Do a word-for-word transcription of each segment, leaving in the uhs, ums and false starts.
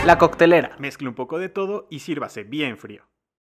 La coctelera. Mezcle un poco de todo y sírvase bien frío.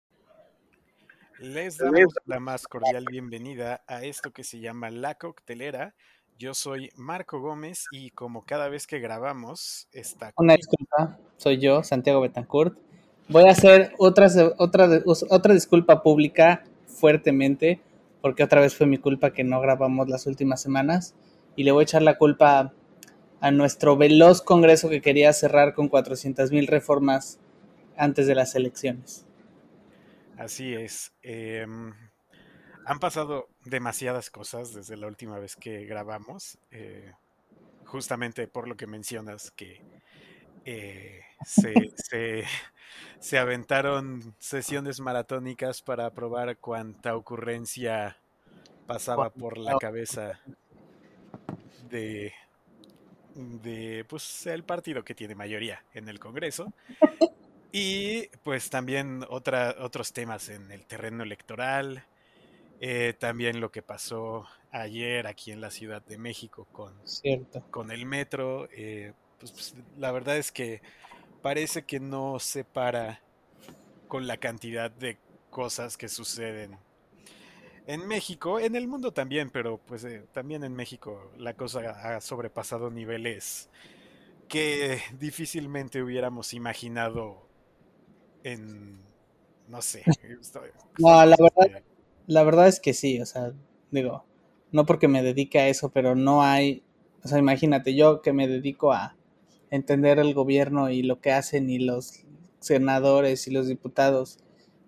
Les damos la más cordial bienvenida a esto que se llama La Coctelera. Yo soy Marco Gómez y como cada vez que grabamos está Una conmigo. disculpa, soy yo, Santiago Betancourt. Voy a hacer otra, otra, otra disculpa pública fuertemente, porque otra vez fue mi culpa que no grabamos las últimas semanas, y le voy a echar la culpa a nuestro veloz congreso que quería cerrar con cuatrocientas mil reformas antes de las elecciones. Así es. Eh, han pasado demasiadas cosas desde la última vez que grabamos, eh, justamente por lo que mencionas que eh, se, se, se aventaron sesiones maratónicas para probar cuánta ocurrencia pasaba por la cabeza de, de pues el partido que tiene mayoría en el Congreso. Y pues también otra, otros temas en el terreno electoral, eh, también lo que pasó ayer aquí en la Ciudad de México con, Cierto. con el metro. Eh, pues, pues la verdad es que parece que no se para con la cantidad de cosas que suceden en México, en el mundo también, pero pues eh, también en México la cosa ha sobrepasado niveles que difícilmente hubiéramos imaginado en, no sé, estoy- No, la cosas verdad, que... la verdad es que sí, o sea, digo, no porque me dedique a eso, pero no hay, o sea, imagínate, yo que me dedico a entender el gobierno y lo que hacen y los senadores y los diputados,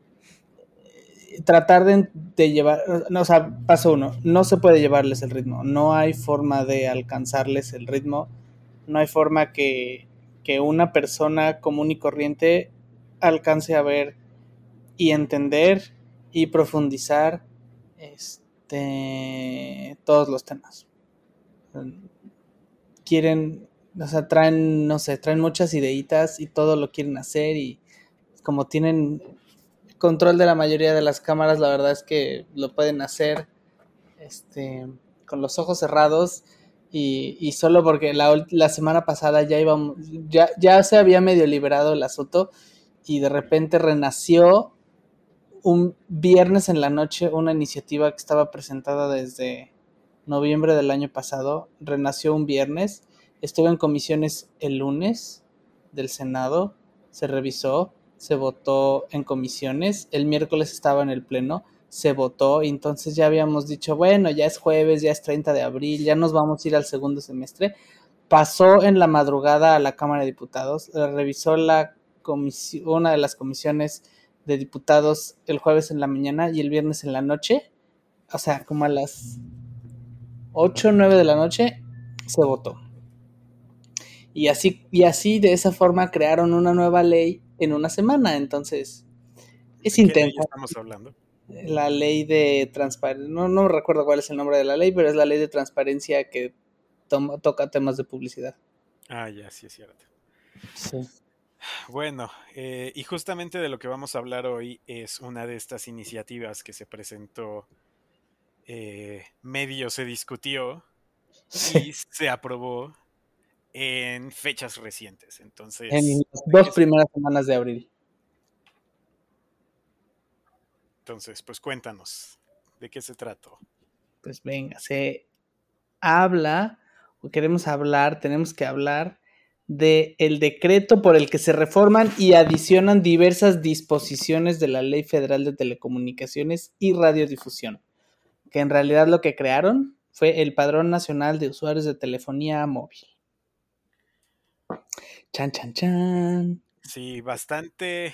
tratar de, de llevar, no, o sea, paso uno, no se puede llevarles el ritmo, no hay forma de alcanzarles el ritmo, no hay forma que, que una persona común y corriente alcance a ver y entender y profundizar este todos los temas. Quieren, o sea, traen, no sé, traen muchas ideitas y todo lo quieren hacer, y como tienen control de la mayoría de las cámaras, la verdad es que lo pueden hacer este con los ojos cerrados, y, y solo porque la, la semana pasada ya íbamos, ya, ya se había medio liberado el asunto, y de repente renació un viernes en la noche una iniciativa que estaba presentada desde noviembre del año pasado, renació un viernes, estuvo en comisiones el lunes del Senado, se revisó, se votó en comisiones, el miércoles estaba en el pleno, se votó, y entonces ya habíamos dicho, bueno, ya es jueves, ya es treinta de abril, ya nos vamos a ir al segundo semestre. Pasó en la madrugada a la Cámara de Diputados, revisó la comisión, una de las comisiones de diputados el jueves en la mañana y el viernes en la noche, o sea, como a las ocho o nueve de la noche se votó. Y así, y así de esa forma crearon una nueva ley en una semana. Entonces, es ¿De qué ley intensa. estamos hablando? La ley de transparencia, no, no recuerdo cuál es el nombre de la ley, pero es la ley de transparencia que to- toca temas de publicidad. Ah, ya, sí es cierto. Sí. Bueno, eh, y justamente de lo que vamos a hablar hoy es una de estas iniciativas que se presentó, eh, medio se discutió y Sí. se aprobó en fechas recientes. En Entonces, las ¿de dos qué se- primeras semanas de abril. entonces, pues cuéntanos, ¿de qué se trató? Pues venga, se habla, o queremos hablar, tenemos que hablar de el decreto por el que se reforman y adicionan diversas disposiciones de la Ley Federal de Telecomunicaciones y Radiodifusión, que en realidad lo que crearon fue el Padrón Nacional de Usuarios de Telefonía Móvil. Chan, chan, chan. Sí, bastante,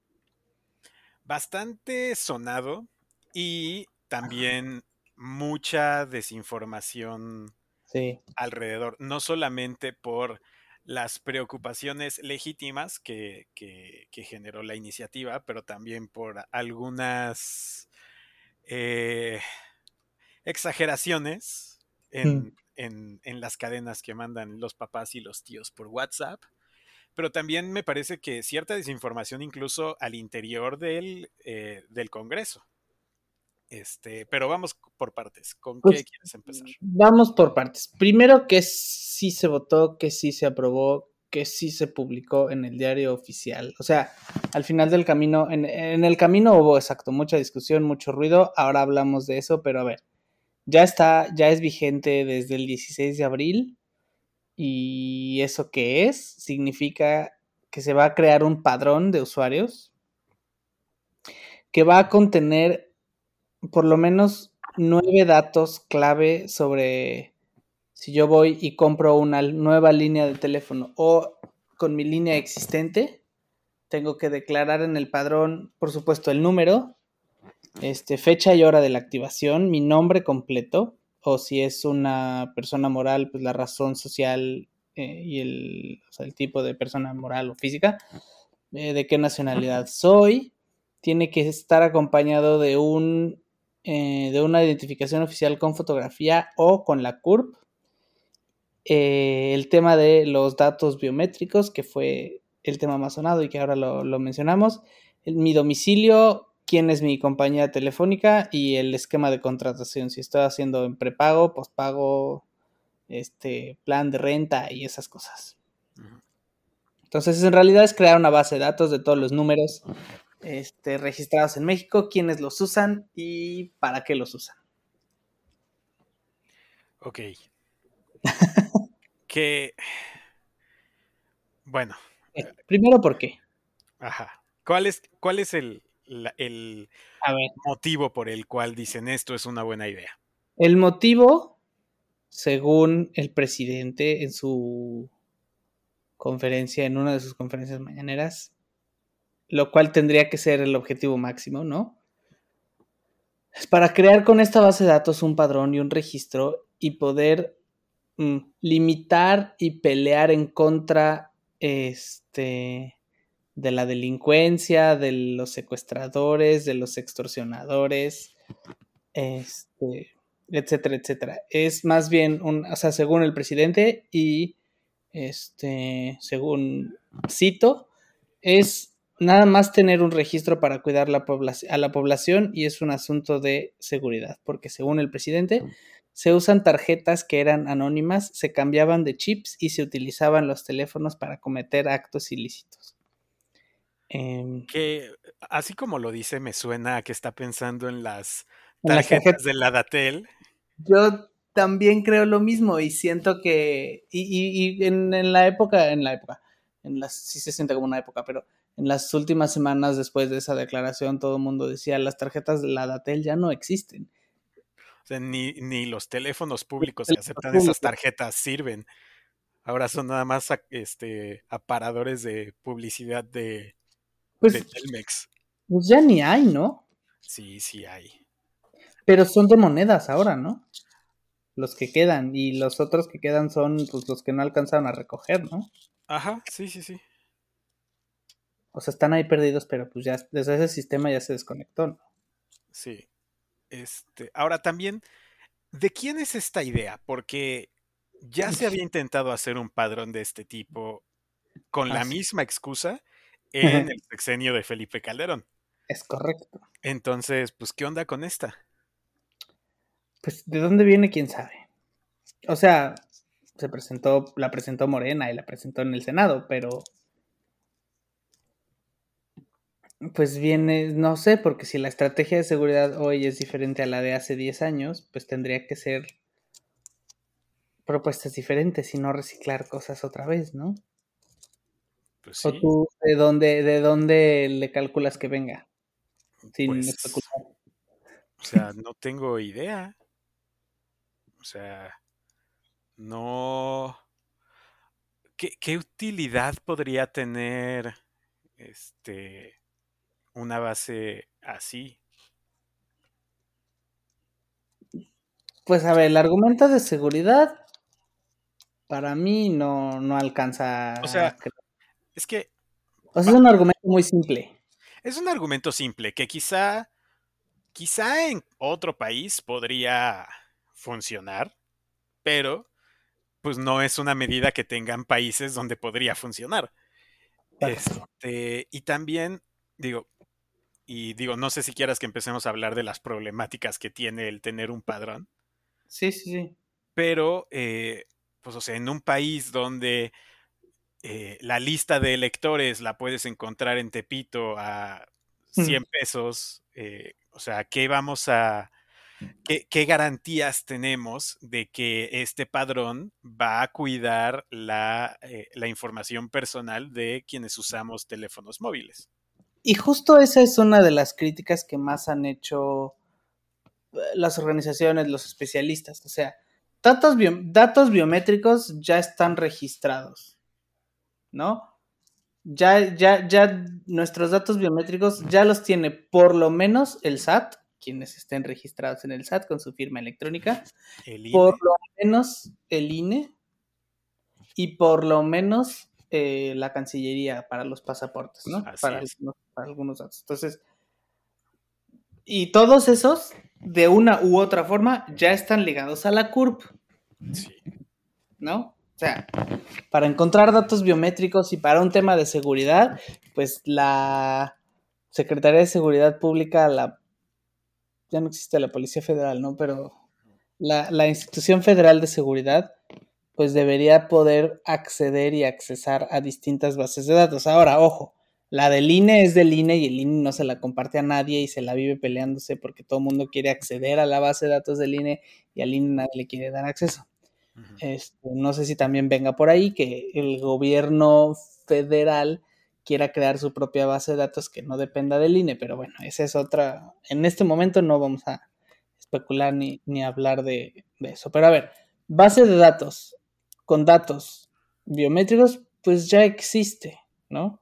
bastante sonado y también mucha desinformación Sí. alrededor, no solamente por las preocupaciones legítimas que, que, que generó la iniciativa, pero también por algunas eh, exageraciones Mm. en, en, en las cadenas que mandan los papás y los tíos por WhatsApp. Pero también me parece que cierta desinformación incluso al interior del, eh, del Congreso. Este, pero vamos por partes. ¿Con qué Pues quieres empezar? vamos por partes. Primero, que sí se votó, que sí se aprobó, que sí se publicó en el diario oficial. O sea, al final del camino, en, en el camino hubo, exacto, mucha discusión, mucho ruido. Ahora hablamos de eso, pero a ver, ya está, ya es vigente desde el dieciséis de abril. ¿Y eso qué es? Significa que se va a crear un padrón de usuarios que va a contener por lo menos nueve datos clave sobre si yo voy y compro una nueva línea de teléfono o con mi línea existente, tengo que declarar en el padrón, por supuesto, el número, este, fecha y hora de la activación, mi nombre completo, o si es una persona moral, pues la razón social eh, y el, o sea, el tipo de persona moral o física, eh, de qué nacionalidad soy, tiene que estar acompañado de un eh, de una identificación oficial con fotografía o con la C U R P. Eh, el tema de los datos biométricos, que fue el tema más sonado y que ahora lo, lo mencionamos. El, mi domicilio, quién es mi compañía telefónica y el esquema de contratación. Si estoy haciendo en prepago, pospago, este, plan de renta y esas cosas. Uh-huh. Entonces, en realidad es crear una base de datos de todos los números este, registrados en México, quiénes los usan y para qué los usan. Ok. Que, bueno. Eh, primero, ¿por qué? Ajá. ¿Cuál es, cuál es el, la, el A ver. motivo por el cual dicen esto es una buena idea? El motivo, según el presidente en su conferencia, en una de sus conferencias mañaneras, lo cual tendría que ser el objetivo máximo, ¿no? Es para crear con esta base de datos un padrón y un registro y poder mm, limitar y pelear en contra este, de la delincuencia, de los secuestradores, de los extorsionadores, este, etcétera, etcétera. Es más bien, un, o sea, según el presidente y este, según cito, es nada más tener un registro para cuidar la poblac- a la población y es un asunto de seguridad, porque según el presidente, se usan tarjetas que eran anónimas, se cambiaban de chips y se utilizaban los teléfonos para cometer actos ilícitos. Eh, que así como lo dice, me suena a que está pensando en las en las tarjetas, tarjetas de la Datel. Yo también creo lo mismo y siento que, y, y, y en, en, la época, en la época, en las, sí se siente como una época, pero en las últimas semanas después de esa declaración todo el mundo decía las tarjetas de la Datel ya no existen. O sea, ni, ni los teléfonos públicos que aceptan esas tarjetas sirven. Ahora son nada más este, aparadores de publicidad de, pues, de Telmex. Pues ya ni hay, ¿no? Sí, sí hay. Pero son de monedas ahora, ¿no? Los que quedan y los otros que quedan son pues los que no alcanzaron a recoger, ¿no? Ajá, sí, sí, sí. O sea, están ahí perdidos, pero pues ya desde ese sistema ya se desconectó, ¿no? Sí. Este, ahora también, ¿de quién es esta idea? Porque ya se había intentado hacer un padrón de este tipo con la Ah, sí. misma excusa en el sexenio de Felipe Calderón. Es correcto. Entonces, pues, ¿qué onda con esta? Pues, ¿de dónde viene? ¿Quién sabe? O sea, se presentó, la presentó Morena y la presentó en el Senado, pero pues viene, no sé, porque si la estrategia de seguridad hoy es diferente a la de hace diez años, pues tendría que ser propuestas diferentes y no reciclar cosas otra vez, ¿no? Pues ¿O sí. tú de dónde, de dónde le calculas que venga? Sin Pues, especular. o sea, no tengo idea. O sea, no. ¿Qué, qué utilidad podría tener este una base así? Pues a ver, el argumento de seguridad para mí no, no O alcanza sea, a creer. es que O sea, va, es un argumento muy simple. es un argumento simple que quizá, quizá en otro país podría funcionar, pero pues no es una medida que tengan países donde podría funcionar. Exacto. Este, y también, digo, y digo, no sé si quieras que empecemos a hablar de las problemáticas que tiene el tener un padrón, Sí, sí, sí. pero, eh, pues, o sea, en un país donde eh, la lista de electores la puedes encontrar en Tepito a Mm. cien pesos. Eh, o sea, ¿qué vamos a, qué, qué garantías tenemos de que este padrón va a cuidar la, eh, la información personal de quienes usamos teléfonos móviles? Y justo esa es una de las críticas que más han hecho eh, las organizaciones, los especialistas. O sea, datos, bio- datos biométricos ya están registrados, ¿no? Ya, ya, ya nuestros datos biométricos ya los tiene por lo menos el S A T, quienes estén registrados en el S A T con su firma electrónica, ¿El por I N E? lo menos el I N E y por lo menos eh, la Cancillería para los pasaportes, ¿no? Así Para es. algunos, para algunos datos. Entonces, y todos esos, de una u otra forma, ya están ligados a la C U R P, Sí. ¿no? O sea, para encontrar datos biométricos y para un tema de seguridad, pues la Secretaría de Seguridad Pública, la, ya no existe la Policía Federal, ¿no? Pero la, la Institución Federal de Seguridad, pues debería poder acceder y accesar a distintas bases de datos. Ahora, ojo, la del I N E es del I N E y el I N E no se la comparte a nadie y se la vive peleándose porque todo el mundo quiere acceder a la base de datos del I N E y al I N E nadie le quiere dar acceso. Ujú. Este, no sé si también venga por ahí que el gobierno federal quiera crear su propia base de datos que no dependa del I N E, pero bueno, esa es otra. En este momento no vamos a especular ni, ni hablar de, de eso. Pero a ver, base de datos con datos biométricos, pues ya existe, ¿no?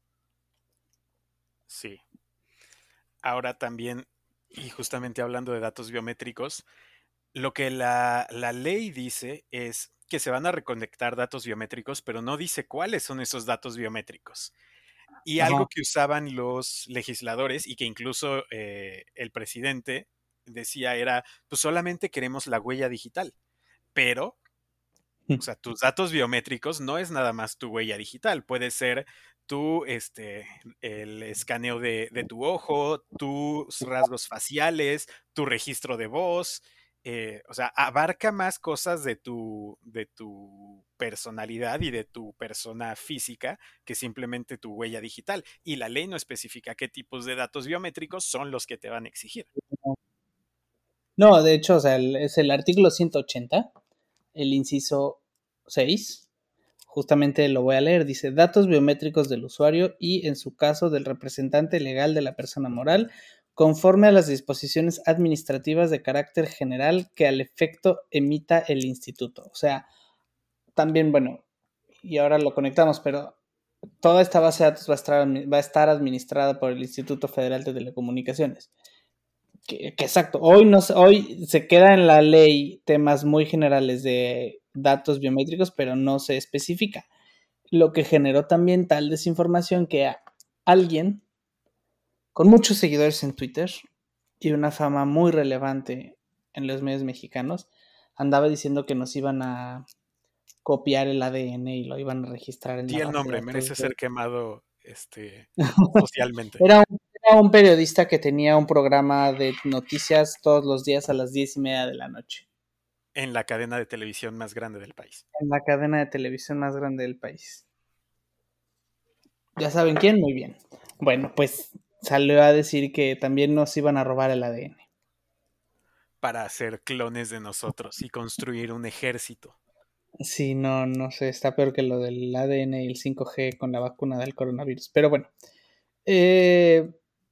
Sí. Ahora también, y justamente hablando de datos biométricos, lo que la, la ley dice es que se van a reconectar datos biométricos, pero no dice cuáles son esos datos biométricos. Y Ajá. algo que usaban los legisladores y que incluso eh, el presidente decía era, pues solamente queremos la huella digital, pero, o sea, tus datos biométricos no es nada más tu huella digital, puede ser tu, este, el escaneo de, de tu ojo, tus rasgos faciales, tu registro de voz, eh, o sea, abarca más cosas de tu, de tu personalidad y de tu persona física que simplemente tu huella digital. Y la ley no especifica qué tipos de datos biométricos son los que te van a exigir. No, de hecho, o sea, el- es el artículo ciento ochenta, el inciso seis. Justamente lo voy a leer. Dice, datos biométricos del usuario y, en su caso, del representante legal de la persona moral, conforme a las disposiciones administrativas de carácter general que al efecto emita el instituto. O sea, también, bueno, y ahora lo conectamos, pero toda esta base de datos va a estar, va a estar administrada por el Instituto Federal de Telecomunicaciones. Que, que exacto, hoy, no, hoy se queda en la ley temas muy generales de datos biométricos, pero no se especifica. Lo que generó también tal desinformación que a alguien con muchos seguidores en Twitter y una fama muy relevante en los medios mexicanos andaba diciendo que nos iban a copiar el A D N y lo iban a registrar en Sí, la el base de nombre datos merece de... ser quemado este, socialmente. Era un, era un periodista que tenía un programa de noticias todos los días a las diez y media de la noche En la cadena de televisión más grande del país. en la cadena de televisión más grande del país. ¿Ya saben quién? Muy bien. Bueno, pues salió a decir que también nos iban a robar el A D N. Para hacer clones de nosotros y construir un ejército. Sí, no, no sé, está peor que lo del A D N y el cinco G con la vacuna del coronavirus. Pero bueno. Eh,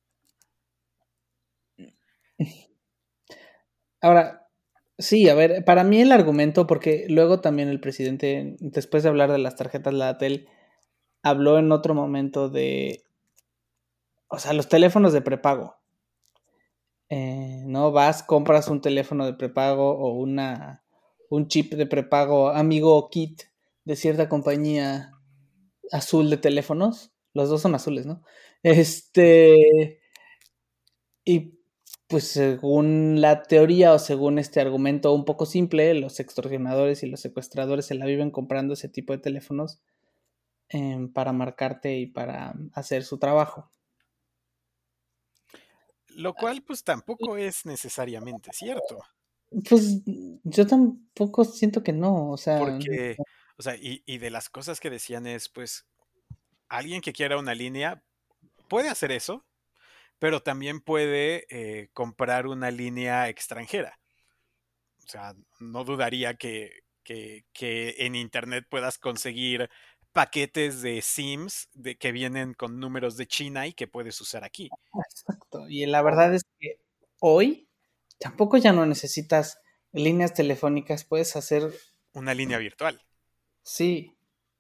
ahora, sí, a ver, para mí el argumento, porque luego también el presidente, después de hablar de las tarjetas Ladatel, habló en otro momento de, o sea, los teléfonos de prepago. Eh, ¿no? Vas, compras un teléfono de prepago o una, un chip de prepago, amigo o kit de cierta compañía azul de teléfonos. Los dos son azules, ¿no? Este, y pues según la teoría o según este argumento un poco simple, los extorsionadores y los secuestradores se la viven comprando ese tipo de teléfonos eh, para marcarte y para hacer su trabajo. Lo cual pues tampoco es necesariamente cierto. Pues yo tampoco siento que no, o sea, Porque, O sea, y, y de las cosas que decían es, pues, alguien que quiera una línea puede hacer eso, pero también puede eh, comprar una línea extranjera. O sea, no dudaría que, que, que en internet puedas conseguir paquetes de SIMs de, que vienen con números de China y que puedes usar aquí. Exacto. Y la verdad es que hoy tampoco ya no necesitas líneas telefónicas, puedes hacer, Una línea virtual. sí,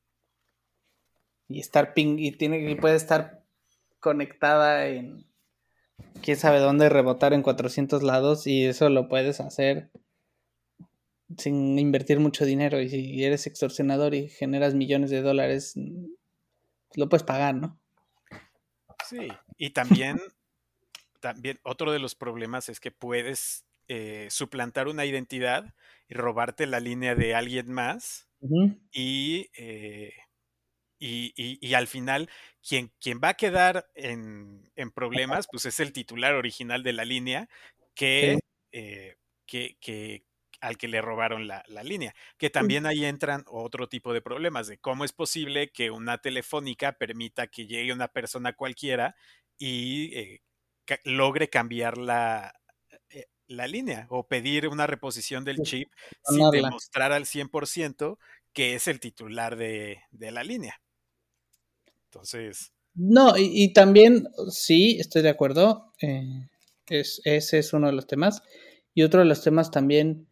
y estar ping, y tiene, y puede estar conectada en quién sabe dónde, rebotar en cuatrocientos lados, y eso lo puedes hacer sin invertir mucho dinero. Y si eres extorsionador y generas millones de dólares, pues lo puedes pagar, ¿no? Sí, y también, también otro de los problemas es que puedes eh, suplantar una identidad y robarte la línea de alguien más Uh-huh. y, eh, y, y- y al final quien, quien va a quedar en, en problemas pues es el titular original de la línea Sí. que, eh, que, que- al que le robaron la, la línea. Que también ahí entran otro tipo de problemas de cómo es posible que una telefónica permita que llegue una persona cualquiera y eh, ca- logre cambiar la, eh, la línea o pedir una reposición del chip sin Sonarla. demostrar al cien por ciento que es el titular de, de la línea. Entonces, No, y, y también, sí, estoy de acuerdo. eh, es, ese es uno de los temas. Y otro de los temas también,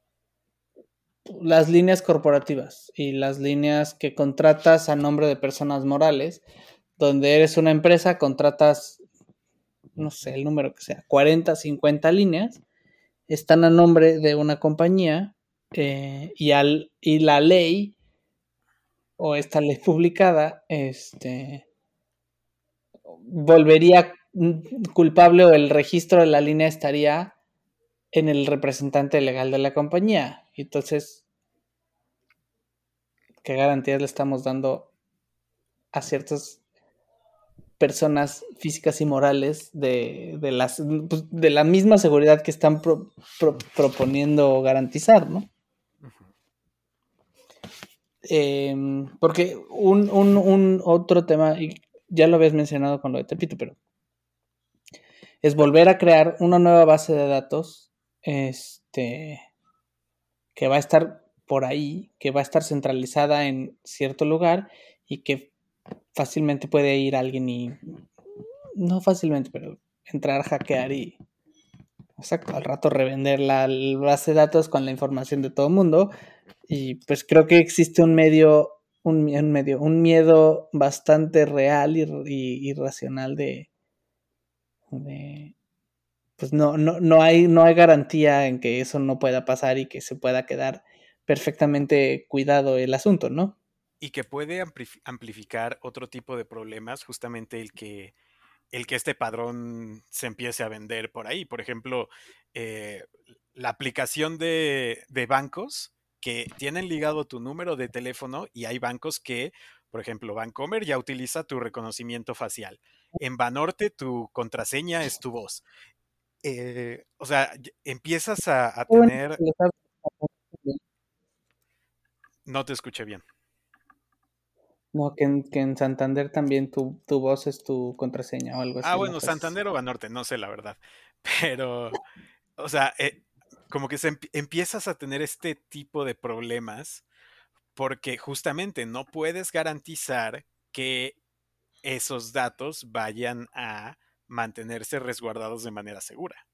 las líneas corporativas y las líneas que contratas a nombre de personas morales, donde eres una empresa, contratas, no sé, el número que sea, cuarenta, cincuenta líneas, están a nombre de una compañía, eh, y, al, y la ley o esta ley publicada, este, volvería culpable, o el registro de la línea estaría en el representante legal de la compañía. Y entonces, ¿qué garantías le estamos dando a ciertas personas físicas y morales de, de, las, pues, de la misma seguridad que están pro, pro, proponiendo garantizar, ¿no? ujú. Eh, porque un, un, un, otro tema, y ya lo habías mencionado con lo de Tepito, pero es volver a crear una nueva base de datos, este, que va a estar por ahí, que va a estar centralizada en cierto lugar y que fácilmente puede ir alguien y, no fácilmente, pero entrar, hackear y, exacto, al rato revender la base de datos con la información de todo el mundo. Y pues creo que existe un medio, un, un medio, un miedo bastante real y, y, y racional de, de pues no, no, no, hay, no hay garantía en que eso no pueda pasar y que se pueda quedar perfectamente cuidado el asunto, ¿no? Y que puede amplif- amplificar otro tipo de problemas, justamente el que, el que este padrón se empiece a vender por ahí. Por ejemplo, eh, la aplicación de, de bancos que tienen ligado tu número de teléfono y hay bancos que, por ejemplo, Bancomer ya utiliza tu reconocimiento facial. En Banorte tu contraseña es tu voz. Eh, o sea, y- empiezas a, a Qué bueno tener, que lo sabes. no te escuché bien. No, que en, que en Santander también tu, tu voz es tu contraseña o algo Ah, así, ¿no? bueno, Pues, Santander o Banorte, no sé la verdad. Pero, o sea, eh, como que se empie- empiezas a tener este tipo de problemas porque justamente no puedes garantizar que esos datos vayan a mantenerse resguardados de manera segura.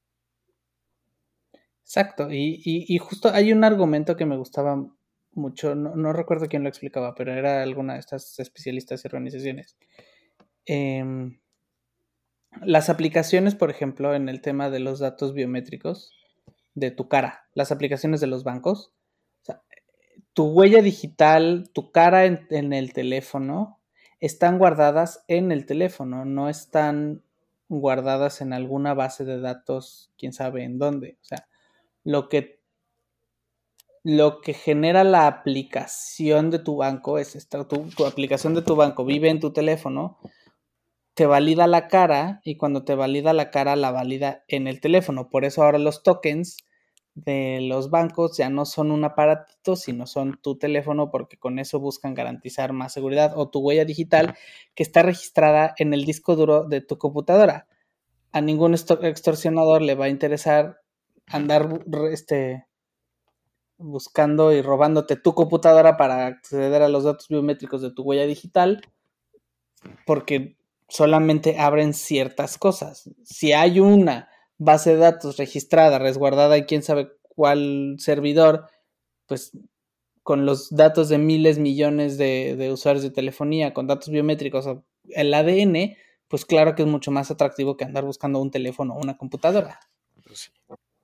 exacto. Y, y, y justo hay un argumento que me gustaba mucho, no, no recuerdo quién lo explicaba, pero era alguna de estas especialistas y organizaciones. Eh, las aplicaciones, por ejemplo, en el tema de los datos biométricos de tu cara, las aplicaciones de los bancos, o sea, tu huella digital, tu cara en, en el teléfono, están guardadas en el teléfono, no están guardadas en alguna base de datos, quién sabe en dónde. O sea, lo que, lo que genera la aplicación de tu banco es esta, tu, tu aplicación de tu banco vive en tu teléfono, te valida la cara y cuando te valida la cara la valida en el teléfono. Por eso ahora los tokens de los bancos ya no son un aparatito, sino son tu teléfono, porque con eso buscan garantizar más seguridad, o tu huella digital que está registrada en el disco duro de tu computadora. A ningún extorsionador le va a interesar andar este, buscando y robándote tu computadora para acceder a los datos biométricos de tu huella digital, porque solamente abren ciertas cosas. Si hay una base de datos registrada, resguardada y quién sabe cuál servidor, pues con los datos de miles, millones de, de usuarios de telefonía, con datos biométricos o el A D N, pues claro que es mucho más atractivo que andar buscando un teléfono o una computadora. Pues sí.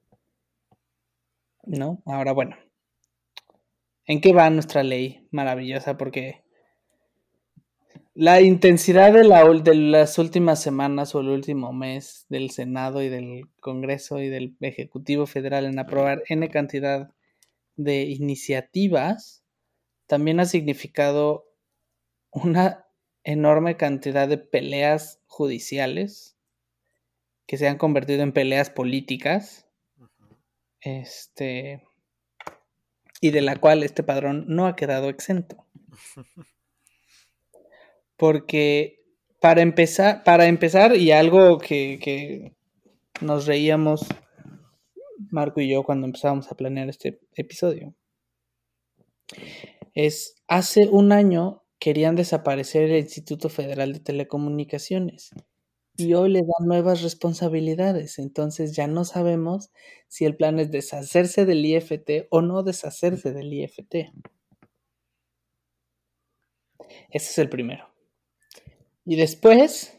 ¿No? Ahora, bueno, ¿en qué va nuestra ley maravillosa? Porque la intensidad de, la, de las últimas semanas o el último mes del Senado y del Congreso y del Ejecutivo Federal en aprobar N cantidad de iniciativas también ha significado una enorme cantidad de peleas judiciales que se han convertido en peleas políticas, uh-huh. este, y de la cual este padrón no ha quedado exento. Porque para empezar, para empezar, y algo que, que nos reíamos Marco y yo cuando empezábamos a planear este episodio, es hace un año querían desaparecer el Instituto Federal de Telecomunicaciones y hoy le dan nuevas responsabilidades, entonces ya no sabemos si el plan es deshacerse del I F T o no deshacerse del I F T. Ese es el primero. Y después,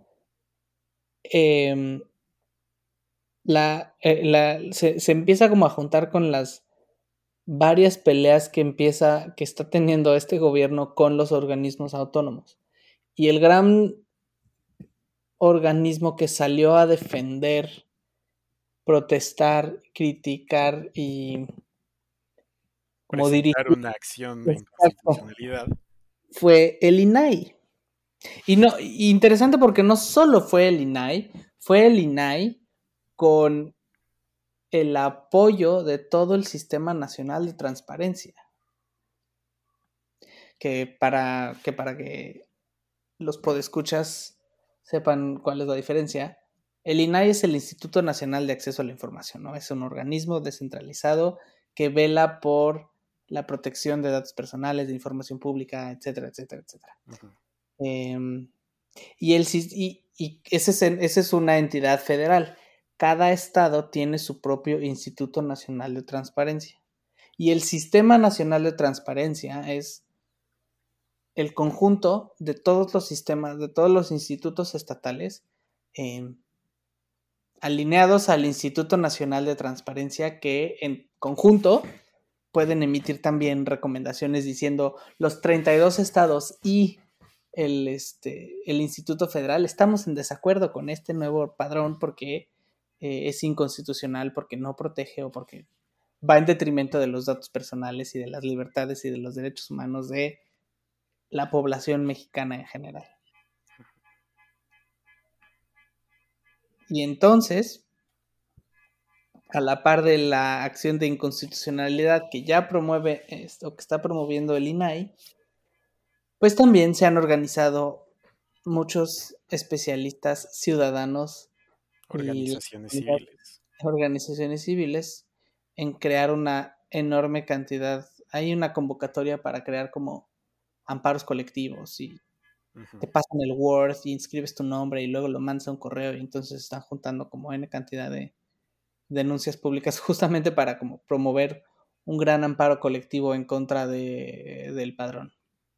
eh, la, eh, la, se, se empieza como a juntar con las varias peleas que empieza, que está teniendo este gobierno con los organismos autónomos. Y el gran organismo que salió a defender, protestar, criticar y como dirigir una acción de inconstitucionalidad fue el I N A I. Y no, interesante porque no solo fue el I N A I, fue el I N A I con el apoyo de todo el Sistema Nacional de Transparencia. Que para que, para que los podescuchas sepan cuál es la diferencia, el I N A I es el Instituto Nacional de Acceso a la Información, ¿no? Es un organismo descentralizado que vela por la protección de datos personales, de información pública, etcétera, etcétera, etcétera. Uh-huh. Eh, y el, y, y ese es, esa es una entidad federal. Cada estado tiene su propio Instituto Nacional de Transparencia. Y el Sistema Nacional de Transparencia es el conjunto de todos los sistemas, de todos los institutos estatales eh, alineados al Instituto Nacional de Transparencia, que en conjunto pueden emitir también recomendaciones diciendo los treinta y dos estados y el, este, el Instituto Federal estamos en desacuerdo con este nuevo padrón porque eh, es inconstitucional, porque no protege o porque va en detrimento de los datos personales y de las libertades y de los derechos humanos de la población mexicana en general. Y entonces, a la par de la acción de inconstitucionalidad que ya promueve esto, que está promoviendo el I N A I, pues también se han organizado muchos especialistas ciudadanos, organizaciones y civiles. organizaciones civiles en crear una enorme cantidad. Hay una convocatoria para crear como amparos colectivos y uh-huh. te pasan el Word y inscribes tu nombre y luego lo mandas a un correo y entonces están juntando como N cantidad de denuncias públicas justamente para como promover un gran amparo colectivo en contra de, del padrón.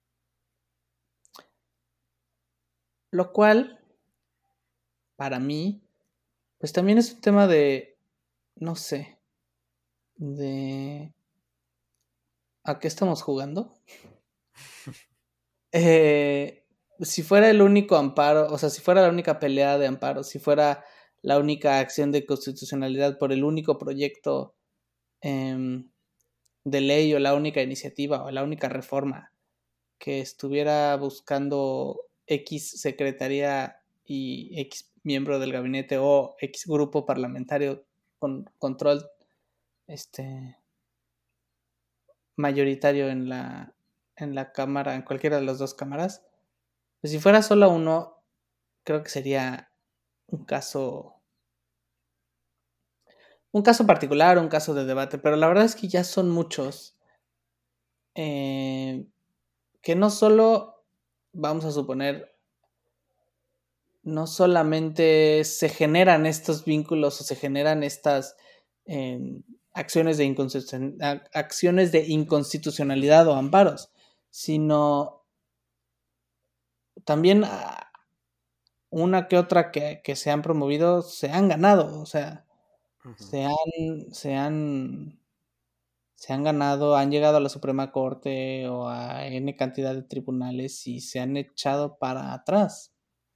Lo cual, para mí, pues también es un tema de, no sé, de ¿a qué estamos jugando? eh, si fuera el único amparo, o sea, si fuera la única pelea de amparo, si fuera la única acción de constitucionalidad por el único proyecto eh, de ley o la única iniciativa o la única reforma que estuviera buscando X secretaría y X miembro del gabinete o X grupo parlamentario con control este, mayoritario en la, en la cámara, en cualquiera de las dos cámaras. Pues si fuera solo uno, creo que sería un caso, un caso particular, un caso de debate, pero la verdad es que ya son muchos, eh, que no solo, vamos a suponer, no solamente se generan estos vínculos o se generan estas eh, acciones, de inconstitucion- acciones de inconstitucionalidad o amparos, sino también una que otra que, que se han promovido se han ganado, o sea, Ujú. se han, se han, se han ganado, han llegado a la Suprema Corte o a N cantidad de tribunales y se han echado para atrás.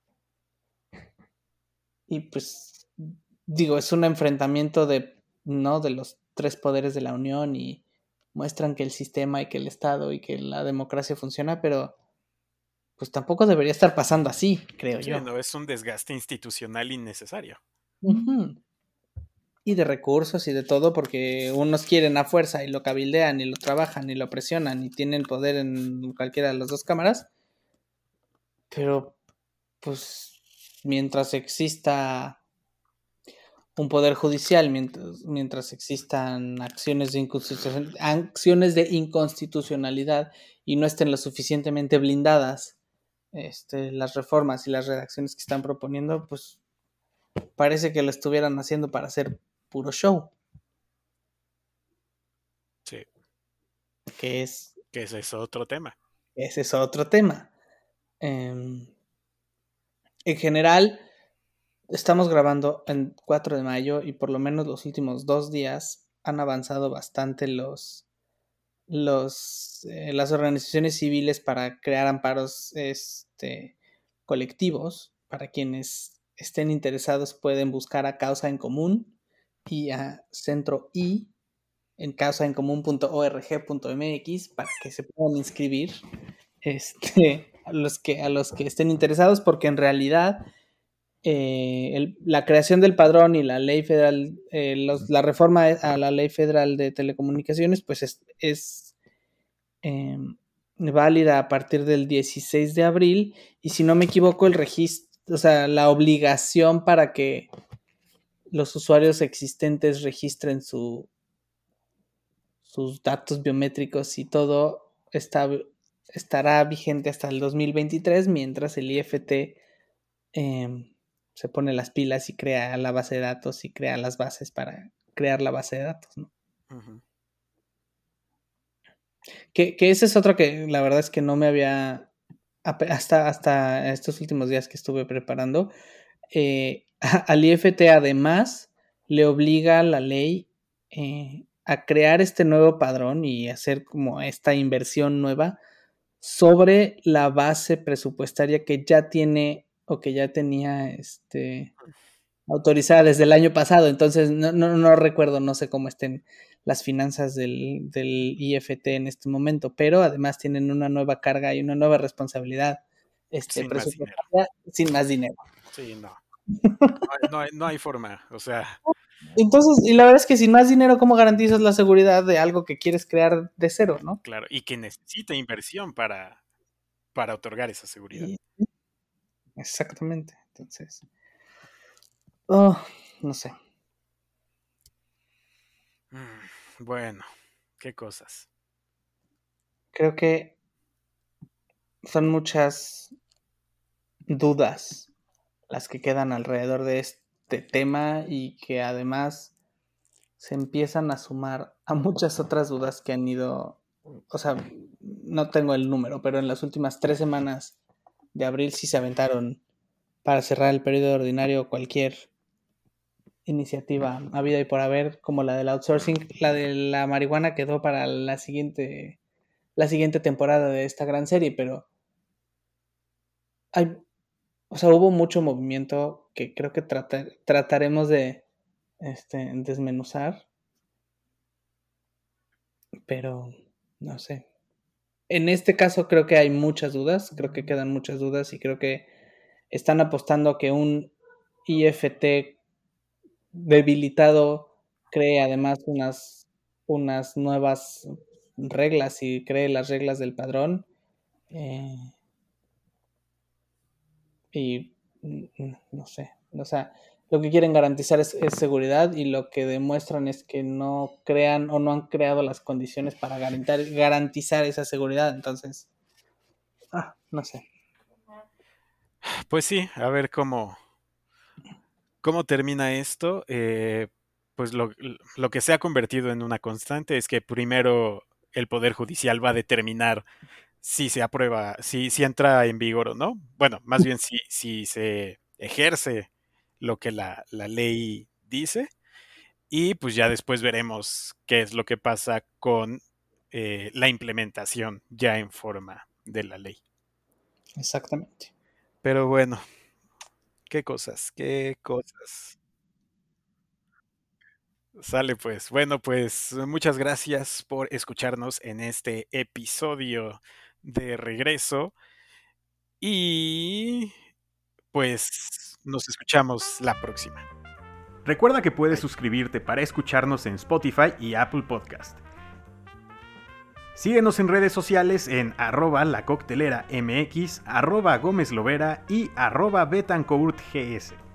Y pues, digo, es un enfrentamiento de, ¿no? De los tres poderes de la Unión y muestran que el sistema y que el Estado y que la democracia funciona, pero pues tampoco debería estar pasando así, creo Sí, yo. no, es un desgaste institucional innecesario. Uh-huh. Y de recursos y de todo, porque unos quieren a fuerza y lo cabildean y lo trabajan y lo presionan y tienen poder en cualquiera de las dos cámaras, pero pues mientras exista un poder judicial, mientras, mientras existan acciones de, inconstitucion- acciones de inconstitucionalidad y no estén lo suficientemente blindadas este, las reformas y las redacciones que están proponiendo, pues parece que lo estuvieran haciendo para hacer puro show. Sí. Que es... Que ese es otro tema. Ese es otro tema. Eh, en general, estamos grabando en cuatro de mayo y por lo menos los últimos dos días han avanzado bastante los, los, eh, las organizaciones civiles para crear amparos este, colectivos. Para quienes estén interesados pueden buscar a Causa en Común y a Centro I en causaencomún punto org punto mx para que se puedan inscribir este, a, los que, a los que estén interesados, porque en realidad eh, el, la creación del padrón y la ley federal, eh, los, la reforma a la ley federal de telecomunicaciones, pues es, es eh, válida a partir del dieciséis de abril, y si no me equivoco, el registro, o sea, la obligación para que los usuarios existentes registren su, sus datos biométricos y todo está, estará vigente hasta el dos mil veintitrés, mientras el I F T eh, se pone las pilas y crea la base de datos y crea las bases para crear la base de datos, ¿no? Uh-huh. Que, que ese es otro que la verdad es que no me había, hasta, hasta estos últimos días que estuve preparando, eh, al I F T además le obliga la ley eh, a crear este nuevo padrón y hacer como esta inversión nueva sobre la base presupuestaria que ya tiene o que ya tenía este autorizada desde el año pasado. Entonces no, no, no recuerdo, no sé cómo estén las finanzas del, del I F T en este momento, pero además tienen una nueva carga y una nueva responsabilidad este, Sin más dinero. presupuestaria sin más dinero. Sí, no. No hay, no, hay, no hay forma, o sea. Entonces, y la verdad es que sin más dinero, ¿cómo garantizas la seguridad de algo que quieres crear de cero, no? Claro, y que necesita inversión para, para otorgar esa seguridad. Y, exactamente. Entonces, oh, no sé. Mm, bueno, qué cosas. Creo que son muchas dudas las que quedan alrededor de este tema y que además se empiezan a sumar a muchas otras dudas que han ido, o sea, no tengo el número, pero en las últimas tres semanas de abril sí se aventaron para cerrar el periodo ordinario cualquier iniciativa habida y por haber, como la del outsourcing. La de la marihuana quedó para la siguiente, la siguiente temporada de esta gran serie, pero hay, o sea, hubo mucho movimiento que creo que trata, trataremos de este, desmenuzar, pero no sé. En este caso creo que hay muchas dudas, creo que quedan muchas dudas y creo que están apostando a que un I F T debilitado cree además unas unas nuevas reglas y cree las reglas del padrón. Eh, y no sé, o sea, lo que quieren garantizar es, es seguridad, y lo que demuestran es que no crean o no han creado las condiciones para garantizar, garantizar esa seguridad. Entonces, ah, no sé. Pues sí, a ver cómo, cómo termina esto. Eh, pues lo, lo que se ha convertido en una constante es que primero el Poder Judicial va a determinar si se aprueba, si, si entra en vigor o no. Bueno, más bien si, si se ejerce lo que la, la ley dice. Y pues ya después veremos qué es lo que pasa con eh, la implementación ya en forma de la ley. Exactamente. Pero bueno, qué cosas, qué cosas. Sale pues. Bueno, pues muchas gracias por escucharnos en este episodio de regreso. Y pues nos escuchamos la próxima. Recuerda que puedes Bye. suscribirte para escucharnos en Spotify y Apple Podcast. Síguenos en redes sociales en arroba la coctelera mx, arroba gómez lovera y arroba betancourtgs.